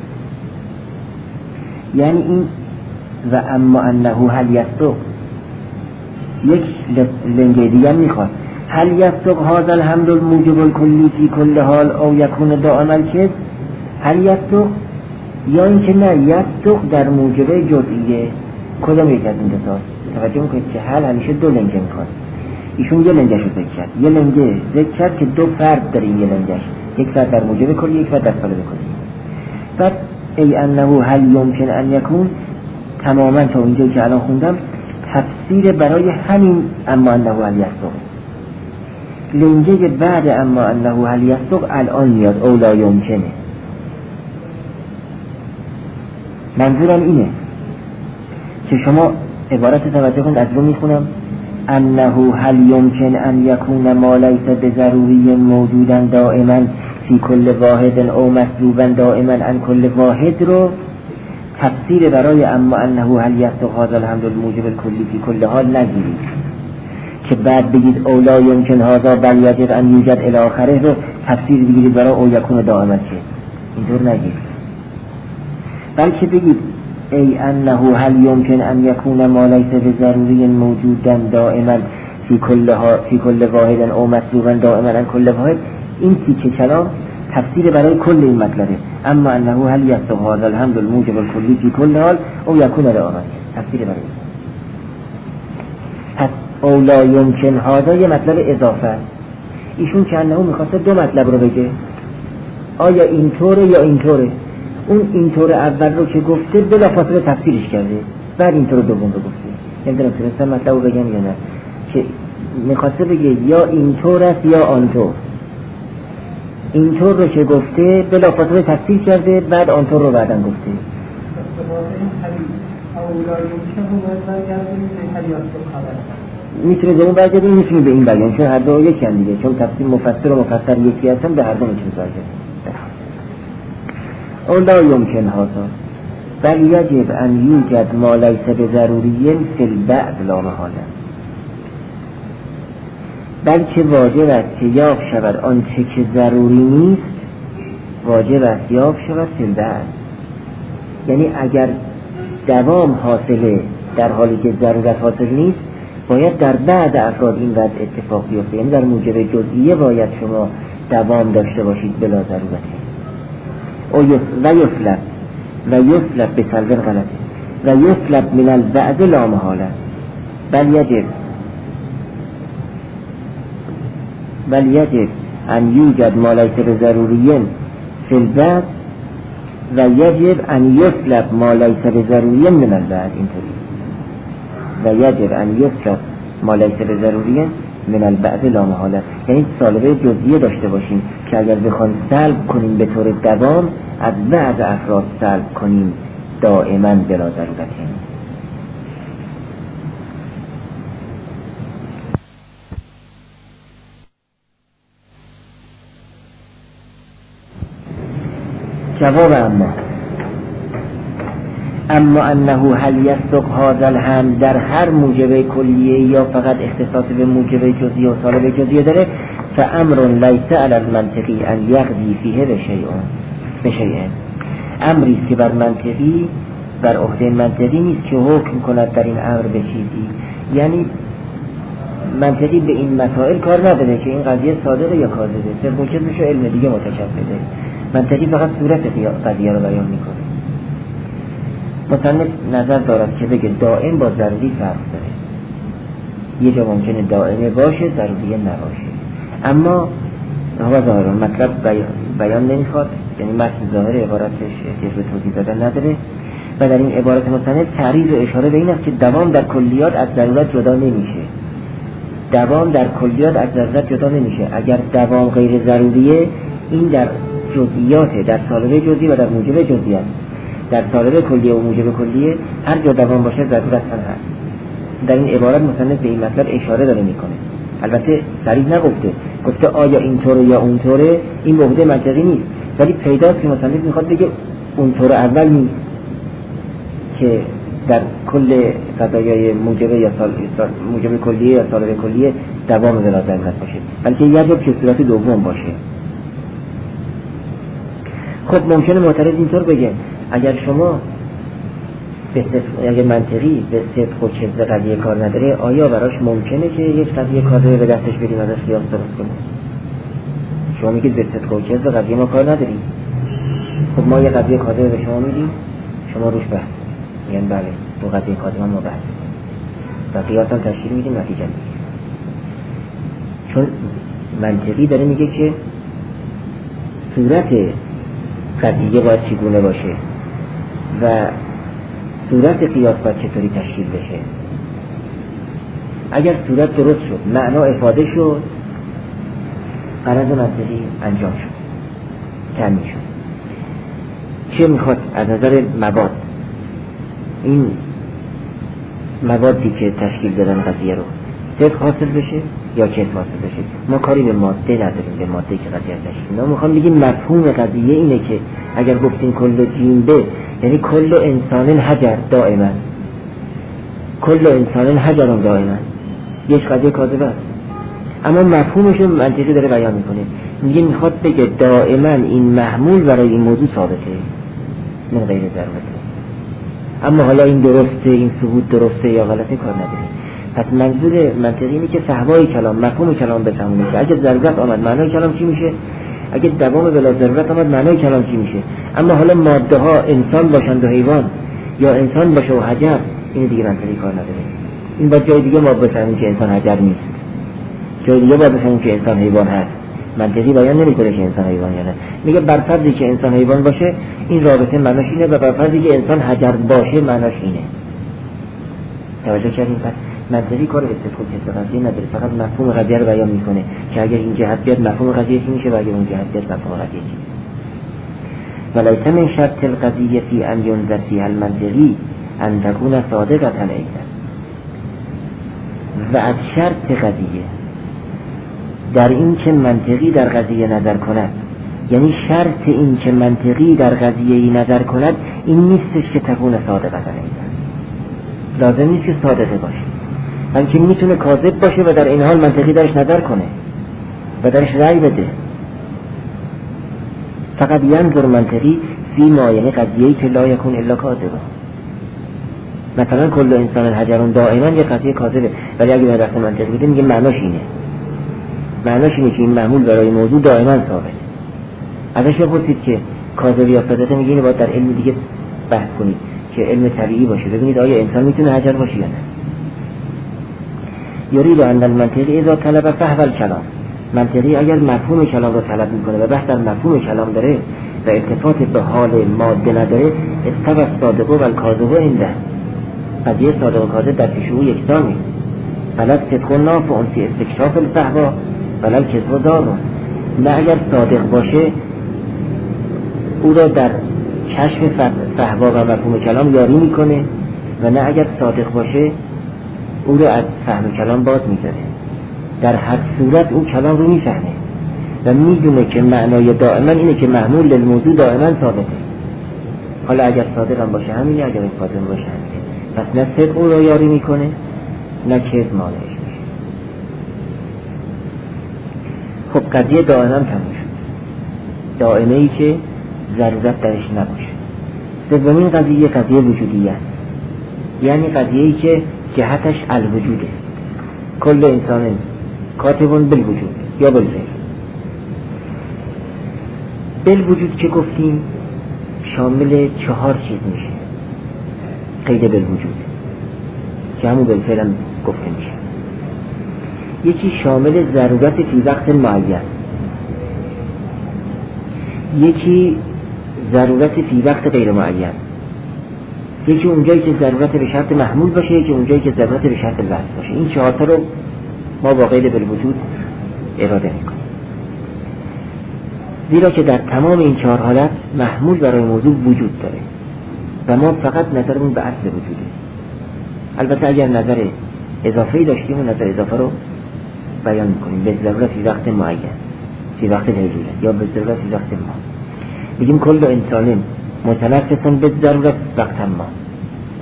یعنی این و اما انه هل یصدق یک لنگه دیگر میخواد، هل یصدق هذا الحمل الموجب الکلی فی کل حال او یکون دائما الکذب، هل یصدق یا اینکه نه یصدق در موجبه جزئیه، کدام یک از این دو تاست؟ توجه میکنید که حل همیشه دو لنگه میخواد، ایشون یه لنگش رو ذکر کرد، یه لنگه ذکر کرد که دو فرد داره این یه لنگش، یک فرد در موجب کلی، یک فرد در سالب کلی. بعد ای انه هل یمکن ان یکون تماما تا اینجا که الان خوندم تفسیر برای همین اما انه هل یصدق. لنگه بعد اما انه هل یصدق الان میاد او لا یمکنه. منظورم اینه که شما عبارت توجه کنید، از رو میخونم انه هل یمکن ان یکون ما لیس بضروری موجودا دائما فی کل واحد او مسلوبا دائما عن کل واحد رو تفسیر برای اما انه هل یصدق هذا الحمل الموجب الکلی فی کل حال نگیرید که بعد بگید او لا یمکن هذا بل یجب ان یوجد الی آخره رو تفسیر بگیرید برای او یکون دائما، چه اینطور نگیرید، بلکه بگید ای انه هل یمکن ان یکون ما لیس بضروری موجودا دائما فی کل ها فی کل واحد او مسلوبا دائما عن کل واحد. این تیکه کلام تفسیر برای کل این مطلبه، اما انه هل یصدق هذا الحمل الموجب الکلی فی کل حال او یکون دائما، تفسیر برای پس او لا یمکن هذا یه مطلب اضافه. ایشون که انه میخواسته دو مطلب رو بگه، آیا اینطوره یا اینطوره. اون اینطور اول رو که گفته بلافاصله تفسیرش کرده، بعد اینطور دوم رو گفته. نمیدونم تونستم مطلب رو بگم یا نه، که میخواسته بگه یا اینطور است یا آنطور. اینطور رو که گفته بلافاصله تفسیر کرده، بعد آنطور رو بعداً گفته. میتونه به اون برگردیم، میتونه به این برگردیم، چون هر دو یکی هم دیگه، چون تفسیر مفسر و مفسر یکی هستن، به هر دو میتونه برگردیم. او لا یمکن هذا بل یجب ان یوجد ما لیس بضروری فی البعض لا محاله، بلکه واجب است که یافت شود آنچه که ضروری نیست، واجب است یافت شود فی البعض. یعنی اگر دوام حاصله در حالی که ضرورت حاصل نیست، باید در بعض افراد این وضع اتفاق بیفته، یعنی در موجب جزئیه باید شما دوام داشته باشید بلا ضرورت. و یسلب و یسلب به سلب غلطه و یسلب من البعض لا محاله بل یجب بل یجب ان یوجد ما لیس بضروری فی البعض و یجب ان یسلب ما لیس بضروری من البعض. اینطوری و یجب ان یسلب ما لیس بضروری من البعض لا محاله، یعنی سالبه جزئیه داشته باشیم که اگر بخوان سلب کنیم به طور دوام، از بعض افراد سلب کنیم دائما بلا ضرورت. جواب اما اما انه هل یصدق هذا الحمل در هر موجبه کلیه یا فقط اختصاص به موجبه جزئیه و سالبه جزئیه داره، فامر لیس علی المنطقی ان یقضی فیه به شیء، امری که بر منطقی بر عهده منطقی نیست که حکم کند در این امر به چیزی. یعنی منطقی به این مسائل کار نداره که این قضیه صادقه یا کاذبه، صرف موجبش علم دیگه متشبثه. منطقی فقط صورت قضیه رو بیان میکنه. مصنف نظر دارد که بگه دائم با ضروری فرق داره، یه جا ممکنه دائمه باشه ضروریه نباشه، اما هوا ظاهران مطلب بیان, بیان نمیخواد، یعنی متن ظاهر عبارتش احتیاج به توضیح دادن نداره و در این عبارت مصنف تعریض و اشاره به این است که دوام در کلیات از ضرورت جدا نمیشه. دوام در کلیات از ضرورت جدا نمیشه. اگر دوام غیر ضروریه، این در جزئیات، در سالبه جزئی و در موجب جزئی است. در سالبه کلیه و موجب کلیه هر جا دوام باشه ضرورت هم هست. در این عبارت مصنف به این مطلب اشاره داره میکنه. البته صریح نگفته، گفته آیا اینطوره یا اونطوره، این به عهده منطقی نیست، ولی پیداست که مصنف میخواد بگه اونطور اول نیست، که در کل قضایای موجب یا سال موجب کلیه یا سالب کلیه دوام بلا ضرورت باشه، بلکه یجب که صورت دوم باشه. خب ممکنه معترض اینطور بگه اگر شما به اگر منطقی به صدق و کذب قضیه کار نداره، آیا براش ممکنه که یک قضیه کاذبه به دستش بدیم ازش قیاس درست کنیم؟ شما میگید به صدق و کذب قضیه ما کار نداریم، خب ما یه قضیه کاذبه به شما میدیم، شما روش بحث میگن بله دو قضیه کاذبه ما بحث و قیاس هم تشکیل میدیم، نتیجه میگیریم. چون منطقی داره میگه که صورت قضیه باید چگونه باشه و صورت قیاس باید چطوری تشکیل بشه. اگر صورت درست شد، معنا افاده شد، غرض منطقی انجام شد، تامین شد. چه میخواد از نظر مواد، این موادی که تشکیل دادن قضیه رو صدق حاصل بشه یا کذب حاصل بشه، ما کاری به ماده نداریم، به ماده که قضیه تشکیل. ما میخوام بگیم مفهوم قضیه اینه که اگر گفتیم کل جیم به، یعنی کل انسان حجر دائما، کل انسان حجر دائما یک قضیه کاذبه است، اما مفهومش منطقی داره بیان میکنه. میگه میخواد بگه دائما این محمول برای این موضوع ثابته من غیر ضرورته، اما حالا این درسته، این ثبوت درسته یا غلطه کار نداره. پس منظور منطقی اینه که فهوای کلام، مفهوم کلام بفهمونه که اگه ضرورت آمد معنای کلام چی میشه، اگه دوام بلا ضرورت آمد معنای کلام چی میشه. اما حالا ماده ها انسان باشند و حیوان یا انسان باشه و حجر، این دیگه منطقی کار نداره. این با جای دیگه ما بفهمیم که انسان حجر نیست، جای دیگه باید بفهمیم که انسان حیوان هست. منطقی بیان نمیکنه که انسان حیوان یا نه، میگه بر فرضی که انسان حیوان باشه این رابطه معناش اینه و بر فرضی که انسان حجر باشه معناش اینه. توجه کردین؟ پس منطقی کار استفاده کذب قضیه نداره، فقط مفهوم قضیه رو بیان میکنه که اگر این جهت بیاد مفهوم قضیه چی میشه و اگر اون جهت بیاد مفهوم قضیه چی میشه. ولیس من شرط القضیه فی ان ینظر فیها المنطقی ان تکون صادقة ایضا. و از شرط قضیه در این که منطقی در قضیه نظر کند، یعنی شرط این که منطقی در قضیه نظر کند این نیستش که تکون صادقة ایضا، لازم نیست که صادقه باشه، بلکه میتونه کاذب باشه و در این حال منطقی درش نظر کنه و درش رأی بده. فقط ینظر منطقی فی ما، یعنی قضیه‌ای که لا یکون الا کاذبه. مثلا کل انسان حجرون دائما یه قضیه کاذبه، ولی اگه به دست منطقی بده میگه معناش اینه، معناش اینه که این معمول برای موضوع دائما ثابته. ازش بپرسید که کاذب یا صادقه، میگه اینو باید در علم دیگه بحث کنید که علم طبیعی باشه، ببینید آیا انسان میتونه حجر باشه یا نه. یرید ان المنطقی اذا طلب فهو الکلام، منطقی اگر مفهوم کلام رو طلب میکنه و بحث در مفهوم کلام داره و التفات به حال ماده نداره، استوى الصادق و الکاذب عنده، قضیه صادق و کاذب در پیش او یکسان نیست. فلا الصدق نافع فی استکشاف الفهوا ولا الکذب ضار. نه اگر صادق باشه او را در کشف فهوا و مفهوم کلام یاری میکنه و نه اگر صادق باشه او را از فهم کلام باز میذاره. در هر صورت او کلام رو میفهمه و میدونه که معنای دائما اینه که محمول للموضوع دائما ثابته. حالا اگر صادق هم باشه همینه، اگر کاذب باشه همینه. پس نه صدق او را یاری میکنه نه کذب مانعش میشه. خب قضیه دائما تموم شد، دائمه ای که ضرورت درش نباشه. سومین قضیه قضیه وجودیه است، یعنی قضیه ای که جهتش الوجوده. کل انسان کاتبون بالوجود یا بالفعل. بالوجود که گفتیم شامل چهار چیز میشه، قید بالوجود که همون بالفعل هم گفته میشه. یکی شامل ضرورت فی وقت معین، یکی ضرورت فی وقت غیر معین، یکی اونجایی که ضرورت به شرط محمول باشه، یکی اونجایی که ضرورت به شرط وصل باشه. این چهار تا رو ما با قید بالوجود اراده میکنیم، زیرا که در تمام این چهار حالت محمول برای موضوع وجود داره و ما فقط نظرمون به اصل وجوده. البته اگر نظر اضافه‌ای داشتیم و نظر اضافه رو بیان میکنیم، به ضرورت فی وقت معین، فی وقت الحجوله، یا به ضرورت فی وقت ما. بگیم کل انسان متنفسن به ضرورت وقت ما،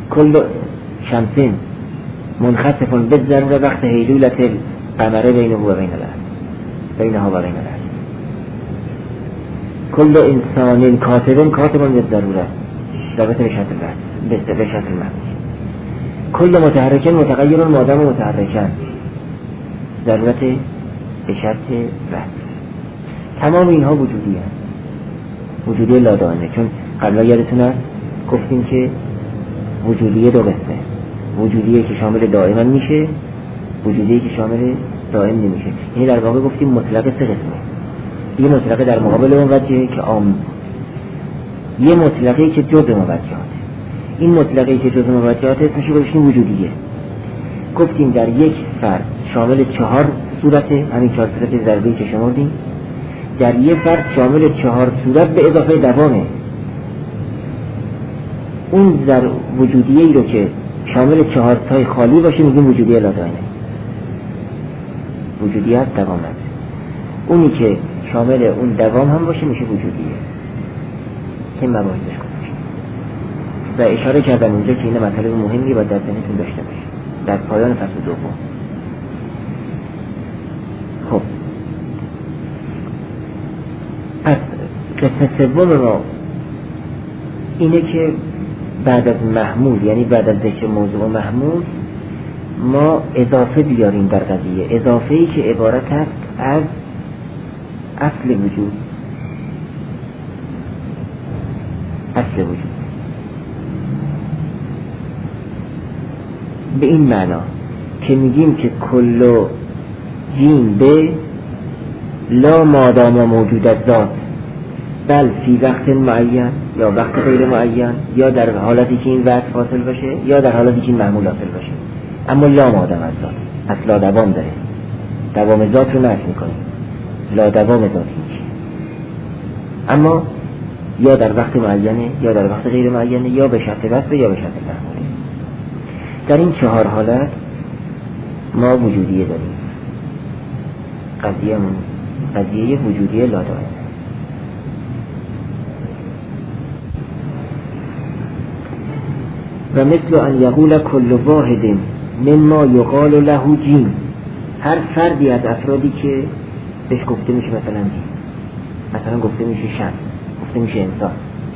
کل شمسین منخسف بالضروره وقت هیلولت القمر بینه و بین الارض بینها و بین الارض. کل انسان کاتب کاتب بالضروره ضربت به شرط الوصل به شرط المحمول. کل متحرکن متغیر مادام متحرکن ضرورت به شرط وصل. تمام اینها وجودی هست، وجودی لادائمه. چون قبلا یادتون هست گفتیم که وجودی دو قسمه، وجودی که شامل دائما میشه، وجودی که شامل دائم نمیشه. یعنی در واقع گفتیم مطلق سه قسمه. یه مطلقه در مقابل موجهه که عام، یه مطلقه که جزء موجهات. این مطلقه که جزء موجهات اسمش رو گذاشتیم وجودیه. گفتیم در یک فرد شامل چهار صورته، همین چهار صورت ضربه‌ای که شمردیم. در یک فرد شامل چهار صورت به اضافه دوامه. اون در وجودیه رو که شامل چهار تای خالی باشه میگیم وجودیه لادائمه، وجودیه هست دوام هست. اونی که شامل اون دوام هم باشه میشه وجودیه. که مباحثش کنم و اشاره کردم اونجا که این مطالب مهمی باید در ذهنتون داشته باشه در پایان فصل دوم. خب از قسم سوم ما اینه که بعد از محمول، یعنی بعد از ذکر موضوع محمول، ما اضافه بیاریم در قضیه. اضافه ای که عبارت است از اصل وجود. اصل وجود به این معنا که میگیم که کل جین به لا مادام موجود از ذات بل فی وقت معین یا وقت غیر معین، یا در حالتی که این وقت فاصل باشه یا در حالتی که این معمول حاصل باشه، اما لا مادام از ذات، اصلا دوام داره، دوام ذات رو نفی میکنه، لا دوام ذاتی میشه. اما یا در وقت معینه یا در وقت غیر معینه، یا به شرط وصل یا به شرط معموله. در این چهار حالت ما وجودیه داریم. قضیه من قضیه وجودیه لادائمه. و مثل ان یقول کل واحد مما یقال له جین، هر فردی از افرادی که بهش گفته میشه مثلا جین، مثلا گفته میشه شمس، گفته میشه انسان،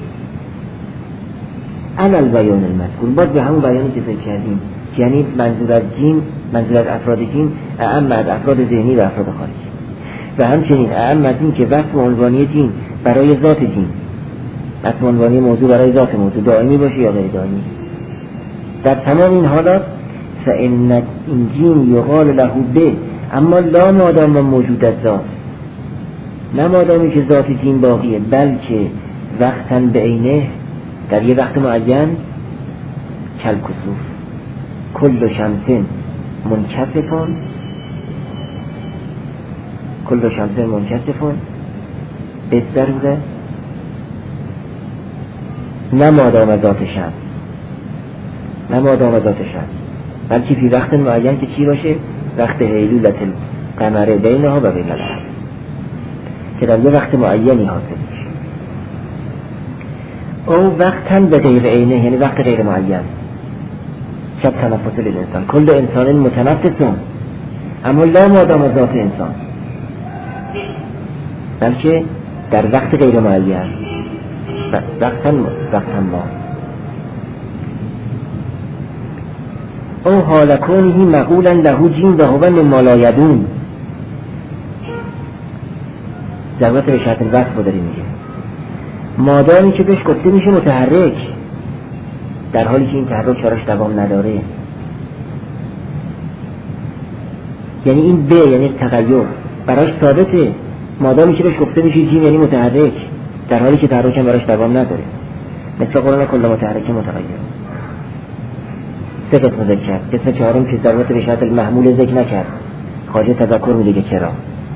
علل بیان المذکور، باز به همون بیانی که ذکر کردیم، یعنی منظور از جین، منظور از افراد جین اعم از افراد ذهنی و افراد خارجی، و همچنین اعم از این که وصف عنوانی جین برای ذات جین، وصف عنوانی موضوع برای ذات موضوع دائمی باشه یا غیر دائمی. در تمام این حالات فإن این جین یقال له به، اما لا مادام موجود از ذات، نه مادامی که ذات جین باقیه، بلکه وقتاً بعینه، در یه وقت معین، کل کسوف کل شمسین منکسفون کل شمسین منکسفون به ضروره، نه مادام ذات شمس، نه مادام ذات شمس، بلکه فی وقت معین که چی باشه؟ وقت هیلولت القمر بینها و بین الارض، که در یه وقت معینی حاصل میشه. او وقتاً به غیر عینه، یعنی وقت غیر معین، شب تنفس الانسان کل انسان متنفسون، اما لا مادام ذات انسان، بلکه در وقت غیر معین، وقتاً وقتاً ما. او حال کونهی مقولا له جین و هو مما لا یدون، ضرورت به شرط الوصف رو داری میگه، مادامی که بهش گفته میشه متحرک، در حالی که این تحرک براش دوام نداره. یعنی این به یعنی تغییر براش ثابته، مادامی که بهش گفته میشه جین یعنی متحرک، در حالی که تحرک هم براش دوام نداره. مثل قرآن کل متحرک متغیر. سه قسم ذکر کرد. قسم چهارم که ضرورت به شرط المحمول ذکر نکرد، خواجه تذکر میده که چرا.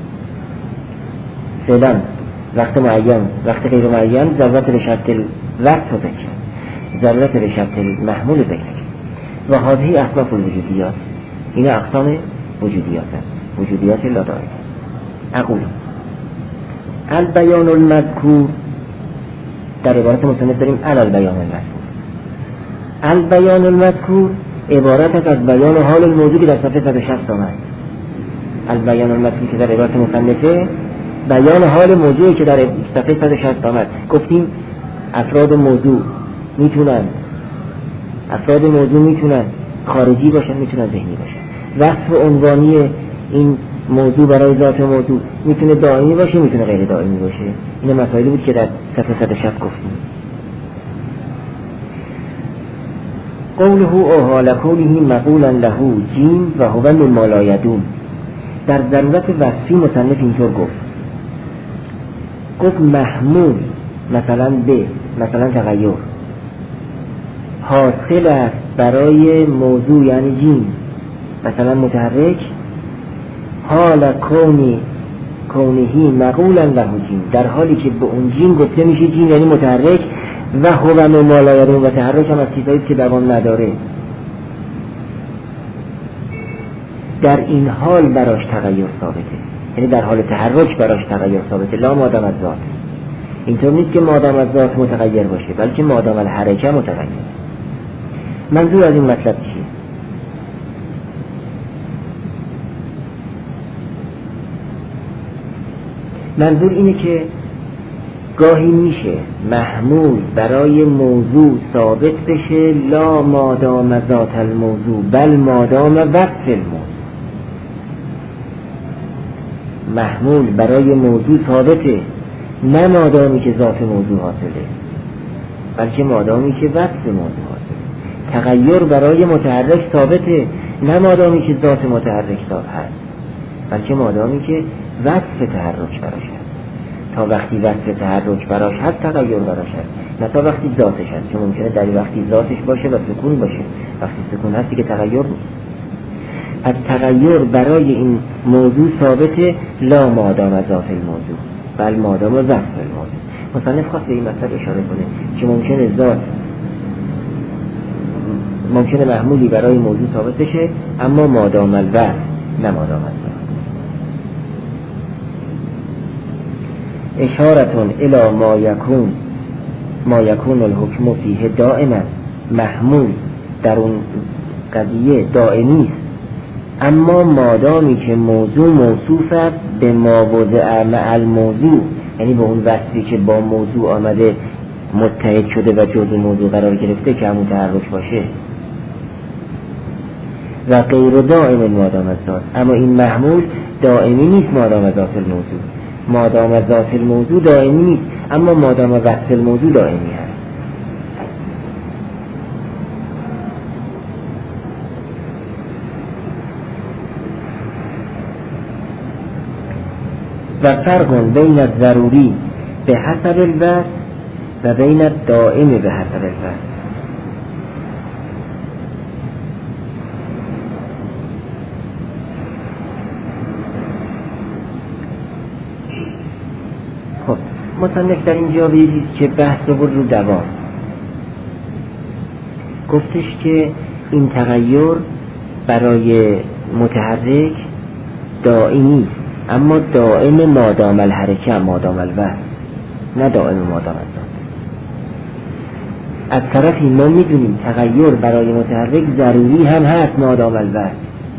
فعلا وقت معین، وقت غیر معین، ضرورت به شرط الوقت رو ذکر، ضرورت به شرط المحمول ذکر. و هذه اصناف الوجودیات، این اقسام وجودیات هست، وجودیات لادائمه. اقول البیان المذکور، در عبارت مصنف داریم علی البیان المذکور، البیان المذکور عبارت است از بیان حال الموضوع که در صفحه صد و شصت آمد. البیان المذکور که در عبارت مصنفه بیان حال موضوعی که در صفحه صد و شصت آمد. گفتیم افراد موضوع میتونن افراد موضوع میتونن خارجی باشن، میتونن ذهنی باشن. وصف عنوانی این موضوع برای ذات موضوع میتونه دائمی باشه، میتونه غیر دائمی باشه. این مسائلی بود که در صفحه صد و شصت گفتیم. قوله اوها لکونه مقولا له جیم و هو مما لا یدوم. در ضرورت وصفی مصنف اینطور گفت گفت محمول مثلا به مثلا تغییر حاصل است برای موضوع یعنی جیم مثلا متحرک حال کونی کونهی مقولا له جیم، در حالی که به اون جیم گفته میشه جیم یعنی متحرک و هو مما لا یدوم و تحرک هم از چیزایی که دوام نداره. در این حال براش تغییر ثابته، یعنی در حال تحرک براش تغییر ثابته، لا مادام از ذات. اینطور نیست که مادام از ذات متغیر باشه، بلکه مادام الحرکه متغیر. منظور از این مطلب چیه؟ منظور اینه که گاهی میشه محمول برای موضوع ثابت بشه لا مادام ذات الموضوع بل مادام وصف الموضوع. محمول برای موضوع ثابته نه مادامی که ذات موضوع حاصله، بلکه مادامی که وصف موضوع حاصله. تغییر برای متحرک ثابته نه مادامی که ذات متحرک ثابت هست، بلکه مادامی که وصف تحرک براش هست. تا وقتی وصف تحرک براش هست تغییر براش هست، نه تا وقتی ذاتش هست، چون ممکنه در وقتی ذاتش باشه و سکون باشه، وقتی سکون هستی که تغییر نیست. پس تغییر برای این موضوع ثابته لا مادام ذات الموضوع بل مادام وصف الموضوع. مصنف خواست به این مطلب اشاره کنه که ممکنه ذات ممکنه محمولی برای موضوع ثابت بشه اما مادام الوصف نه مادام الذات. اشارتون الی ما یکون ما یکون الحکم فیه دائما، محمول در اون قضیه دائمی است اما مادامی که موضوع موصوف است به ما وضع مع الموضوع، یعنی به اون وصفی که با موضوع آمده متحد شده و جزء موضوع قرار گرفته که همون تحرک باشه. و غیر دائم مادام الذات، اما این محمول دائمی نیست مادام ذات الموضوع. مادام ذات الموضوع دائمی نیست اما مادام وصف الموضوع دائمی هست. و فرق بین الضروری به حسب الوصف و بین الدائم به حسب الوصف. خب مصنف در اینجا بیدید که بحث رو بود رو دوام. گفتش که این تغییر برای متحرک دائمی است اما دائم مادام الحرکه مادام الوصف نه دائم مادام الذات. از طرفی ما میدونیم تغییر برای متحرک ضروری هم هست مادام الوصف.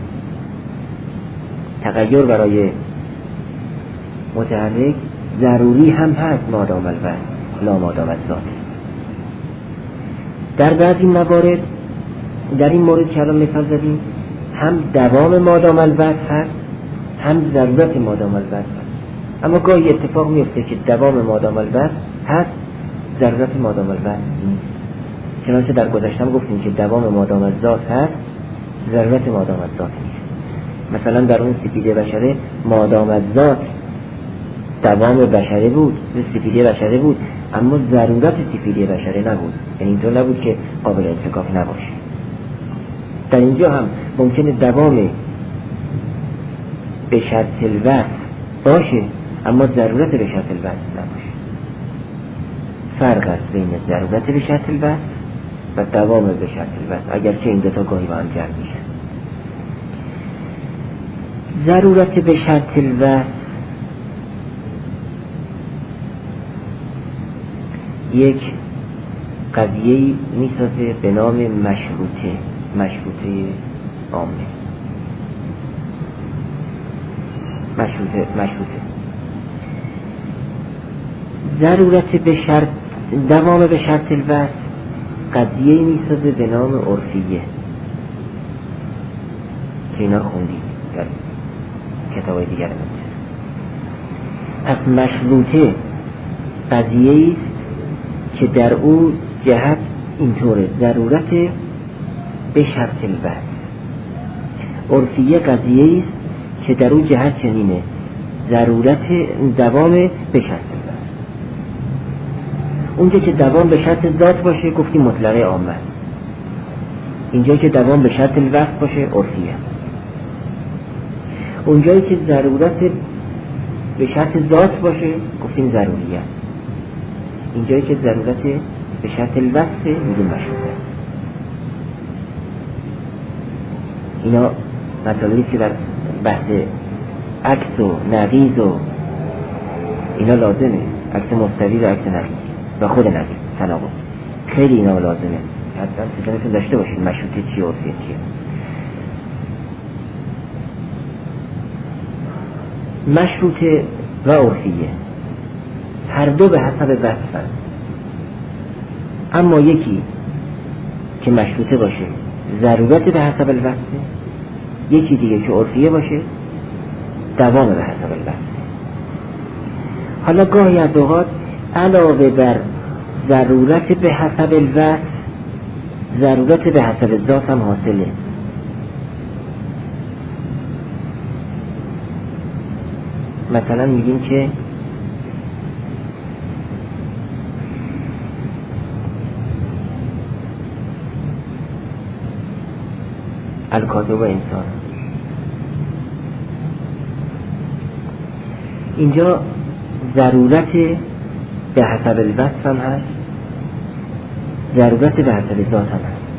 تغییر برای متحرک ضروری هم هست مادام الوصف لا مادام الذات. در بعضی موارد در این مورد که الان مثال زدیم هم دوام مادام الوصف هست هم ضرورت مادام الوصف هست، اما گاهی اتفاق میفته که دوام مادام الوصف هست ضرورت مادام الوصف نیست. چنانچه در گذشتم گفتیم که دوام مادام الذات هست ضرورت مادام الذات نیست. مثلا در اون سپیده بشره مادام الذات دوام بشره بود، سپیده بشره بود اما ضرورت سپیده بشره نبود، یعنی اینطور نبود که قابل انفکاک نباشه. در اینجا هم ممکنه دوام به شرط الوصف باشه اما ضرورت به شرط الوصف نباشه. فرق است بین ضرورت به شرط الوصف و دوام به شرط الوصف، اگرچه این دو تا گاهی با هم جمع میشن. ضرورت به شرط الوصف یک قضیه میسازه به نام مشروطه، مشروطه عامه، مشروطه مشروطه ضرورت به شرط دوام به شرط الوصف قضیه میسازه به نام عرفیه که اینا خوندیم در کتابای دیگر. از مشروطه قضیه است که در او جهت اینطوره، ضرورت به شرط الوصف. عرفیه قضیه است که در او جهت چنینه، ضرورت دوام به شرط الوصف. اونجا که دوام به شرط ذات باشه گفتیم مطلقه عامه، اینجا که دوام به شرط الوصف باشه عرفیه. اونجایی که ضرورت به شرط ذات باشه گفتیم ضروریه. اینجایی که ضرورت به شرط الوصف میگیم مشروطه. اینا مطالبی که در بحث عکس و نقیض و اینا لازمه، عکس مستوی و عکس نقیض و خود نقیض تناقض، خیلی اینا لازمه حتما سیستمتون داشته باشید مشروطه چیه عرفیه چیه. مشروطه و عرفیه هر دو به حسب وصفن، اما یکی که مشروطه باشه ضرورت به حسب الوصف، یکی دیگه که عرفیه باشه دوام به حسب الوصف. حالا گاهی از اوقات علاوه بر ضرورت به حسب الوصف ضرورت به حسب ذات هم حاصله. مثلا میگیم که الکاتب و انسان، اینجا ضرورت به حسب الوصف هم هست، ضرورت به حسب ذات هم هست.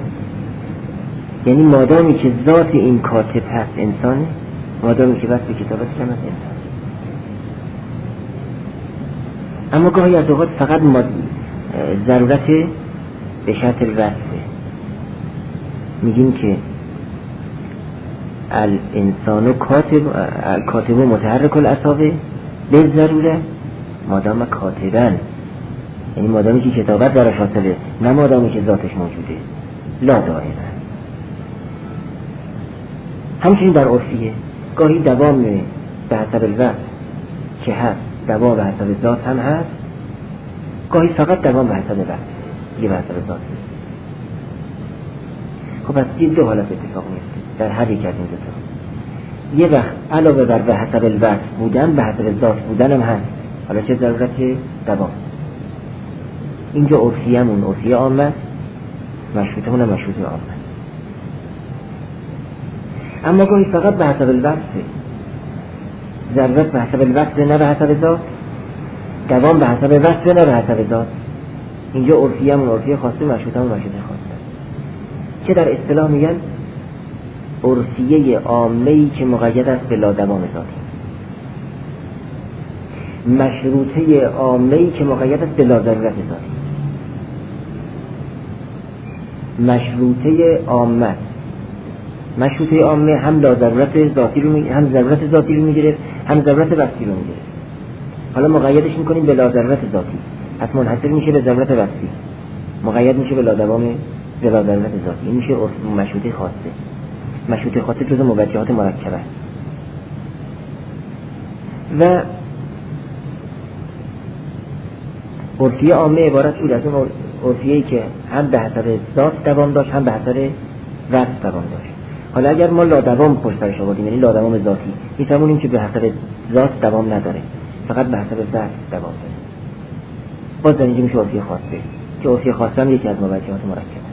یعنی مادامی که ذات این کاتب هست انسانه، مادامی که وصف کتابت هم هست انسان. اما گاهی از اوقات فقط ضرورت به شرط الوصفه، میگیم که الانسان کاتب کاتب متحرک الاصابع به ضروره مادام کاتبن، یعنی مادامی که کتابت براش حاصله نه مادامی که ذاتش موجوده، لا دائما. همچنین در عرفیه گاهی دوام به حسب الوصف که هست دوام به حسب ذات هم هست، گاهی فقط دوام به حسب وصف یه به حسب ذات. خب از این دو حالت اتفاق میفته در هر یک از این دو تا. یه وقت علاوه بر به حسب الوصف بودن به حسب ذات بودن هم هست، حالا چه ضرورت دوام. اینجا عرفیه همون عرفیه عامه است، مشروطه همون مشروطه عامه. اما گاهی فقط به حسب الوصف، ضرورت به حسب الوصف نه به حسب ذات، دوام به حسب وصف نه به حسب ذات. اینجا عرفیه همون عرفیه خاصه، مشروطه همون مشروطه خاصه، که در اصطلاح میگن عرفیه عامه‌ای که مقید است به لادوام ذاتی، مشروطه عامه‌ای که مقید است به لاضرورت ذاتی. مشروطه عامه مشروطه عامه هم لاضرورت ذاتی رو می... هم ضرورت ذاتی رو میگیره، هم ضرورت وصفی رو میگیره. حالا مقیدش میکنیم به لاضرورت ذاتی، پس منحصر میشه به ضرورت وصفی، مقید میشه به لادوام به لاضرورت ذاتی. این میشه مشروطه خاصه. مشروطه خاصه جزء موجهات مرکبه و عرفیه عامه عبارت بود از اون عرفیه‌ای که هم به حسب ذات دوام داشت هم به حسب وصف دوام داشت. حالا اگر ما لادوام پشت سرش آوردیم، یعنی لادوام ذاتی، میفهمونیم که به حسب ذات دوام نداره، فقط به حسب وصف دوام داره. باز در اینجا میشه عرفیه خاصه، که عرفیه خاصه هم یکی از موجهات مرکبه.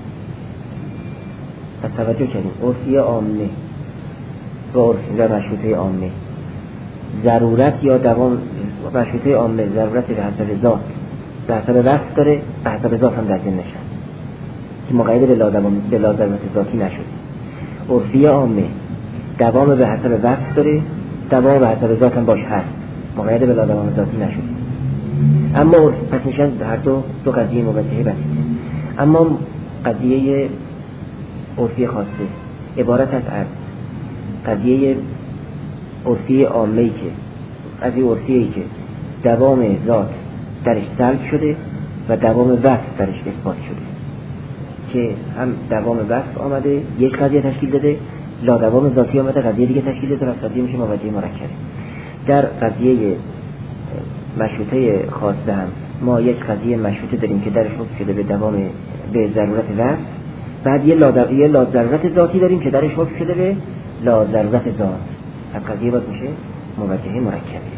پس توجه کنیم عرفیه عامه و عرفیه و مشروطه عامه، ضرورت یا دوام. مشروطه عامه ضرورت به حسب ذات به حسب وصف داره، به حسب ذات هم در ذهن نشد که مقید به لادوام به لاضرورت ذاتی نشد. عرفیه عامه دوام به حسب وصف داره، دوام به حسب ذات هم باش هست، مقید به لادوام ذاتی نشد. اما پس میشن هر دو دو قضیه موجهه بسیده. اما قضیه عرفی خاصه عبارت از عرض قضیه عرفی عامه‌ای که قضیه عرفی‌ای که دوام ذات درش سلب شده و دوام وصف درش اثبات شده که هم دوام وصف آمده یک قضیه تشکیل داده، لا دوام ذاتی آمده قضیه دیگه تشکیل داده و قضیه میشه موجه مرکبه. در قضیه مشروطه خاصه هم ما یک قضیه مشروطه داریم که درش حکم شده به دوام به ضرورت وصف، بعد یه لا یه لا ضرورت ذاتی داریم که درش حکم شده به لا ضرورت ذات. از قضیه باید میشه موجه مرکبه.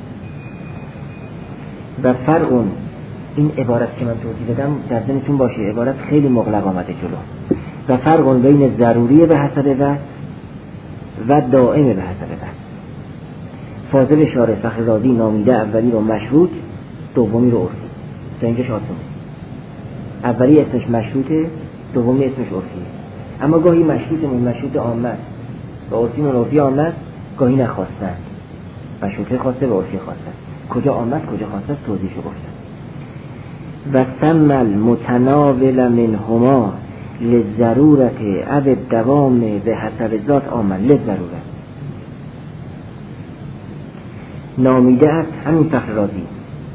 و فرق اون این عبارت که من توضیح دادم در ذهنتون باشه، عبارت خیلی مغلق آمده جلو. و فرق بین ضروری به حسب وصف و دائم به حسب وصف. فاضل شارح فخررازی نامیده اولی رو مشروط، دومی رو عرفی. تا اینجا شاتون اولی اسمش مشروطه، دومی اسمش عرفیه. اما گاهی مشروطمون مشروط عامه و عرفیمون عرفی عامه، گاهی نخواستن مشروطه خواسته و عرفی خواسته. کجا عامه کجا خواسته توضیحشو گفتم. و ثم المتناول منهما للضرورت اب الدوام به حسب ذات عامه للضرورت نامیده است همین فخررازی.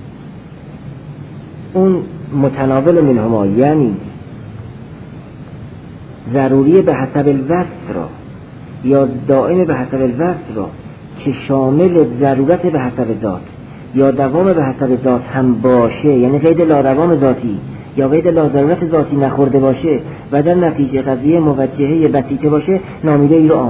اون متناول منهما یعنی ضروری به حسب الوصف را یا دائم به حسب الوصف را که شامل ضرورت به حسب ذات یا دوام به حسب ذات هم باشه، یعنی قید لادوام ذاتی یا قید لاضرورت ذاتی نخورده باشه و در نتیجه قضیه موجهه بسیطه باشه، نامیده ای رو عام،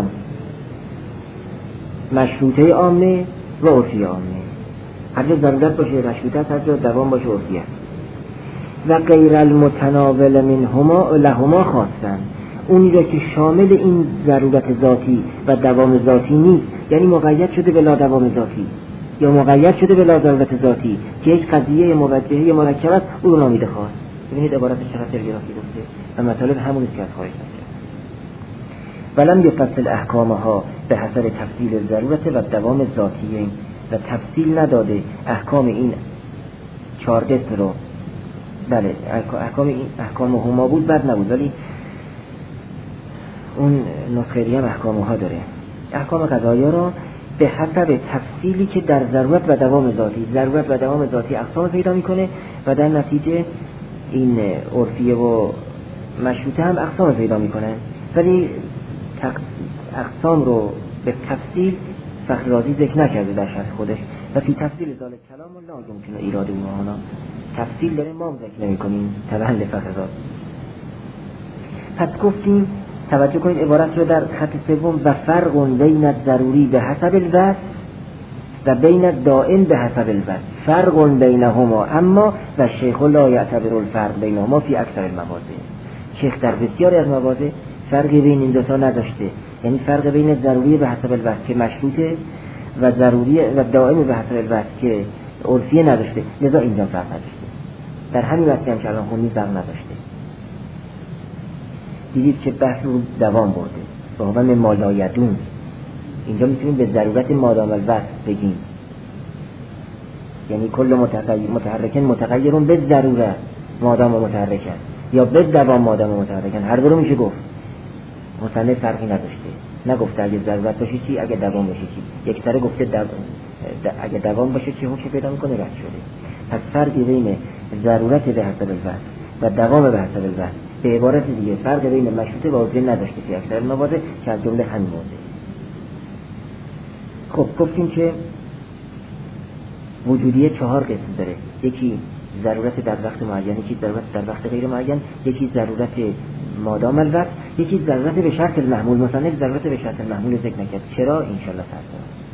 مشروطه عامه و عرفی عامه. هر جا ضرورت باشه مشروطه است، هر جا دوام باشه عرفی است. و غیر المتناول منهما لهما خاصن، اونی را که شامل این ضرورت ذاتی و دوام ذاتی نیست، یعنی مقید شده به لادوام ذاتی یا مقید شده به لاضرورت ذاتی که یک قضیه موجهه مرکب است، او رو نامیده خاص. ببینید عبارت چقدر تلگرافی گفته و مطالب همون که از خارج نکرد. ولم یفصل احکامها به حسب تفصیل ضرورت و دوام ذاتی و تفصیل نداده احکام این چهار قسم رو. بله احکام این احکام هما بود بد نبود، ولی اون نسخه هم احکامها داره. احکام قضایا رو به حسب تفصیلی که در ضرورت و دوام ذاتی ضرورت و دوام ذاتی اقسام پیدا میکنه و در نتیجه این عرفیه و مشروطه هم اقسام پیدا میکنه، ولی اقسام رو به تفصیل فخررازی ذکر نکرده در شرح خودش. و فی تفصیل ذالک کلام لا یمکن ایراد اونها، تفصیل داره ما هم ذکر نمیکنیم تبع لفخررازی. پس گفتیم توجه کنید عبارت رو در خط سوم و فرق بین الضروری به حسب الوصف و بین الدائم به حسب الوصف فرق بینهما، اما و شیخ لا یعتبر الفرق بینهما فی اکثر المواضع. شیخ در بسیاری از مواضع فرقی بین این دو تا نداشته، یعنی فرق بین ضروری به حسب الوصف که مشروطه و ضروری و دائم به حسب الوصف که عرفی نداشته، لذا اینجا فرق نداشته. در همین وقتی هم که الان خونی فرق نداشته. دیدید که بحث رو دوام برده به عنوان مالایدون. اینجا میتونیم به ضرورت مادام الوصف بگیم، یعنی کل متغیر متحرکن متغیرون به ضرورت مادام متحرکن یا به دوام مادام متحرکن، هر دو رو میشه گفت. مصنف فرقی نداشته، نگفته اگه ضرورت باشه چی اگه دوام باشه چی، یک سره گفته دو... د... اگه دوام باشه چی حکم پیدا میکنه رد شده. پس فرقی بین ضرورت به حسب الوصف و دوام به حسب الوصف به عبارت دیگه فرق بین مشروطه و عرفی نداشته که اکثر مواضع که از جمله همین موضوع. خب گفتیم که وجودیه چهار قسم داره، یکی ضرورت در وقت معین، یکی ضرورت در وقت غیر معین، یکی ضرورت مادام الوقت، یکی ضرورت به شرط المحمول. مثلا ضرورت به شرط المحمول ذکر نکرد. چرا؟ انشالله فردا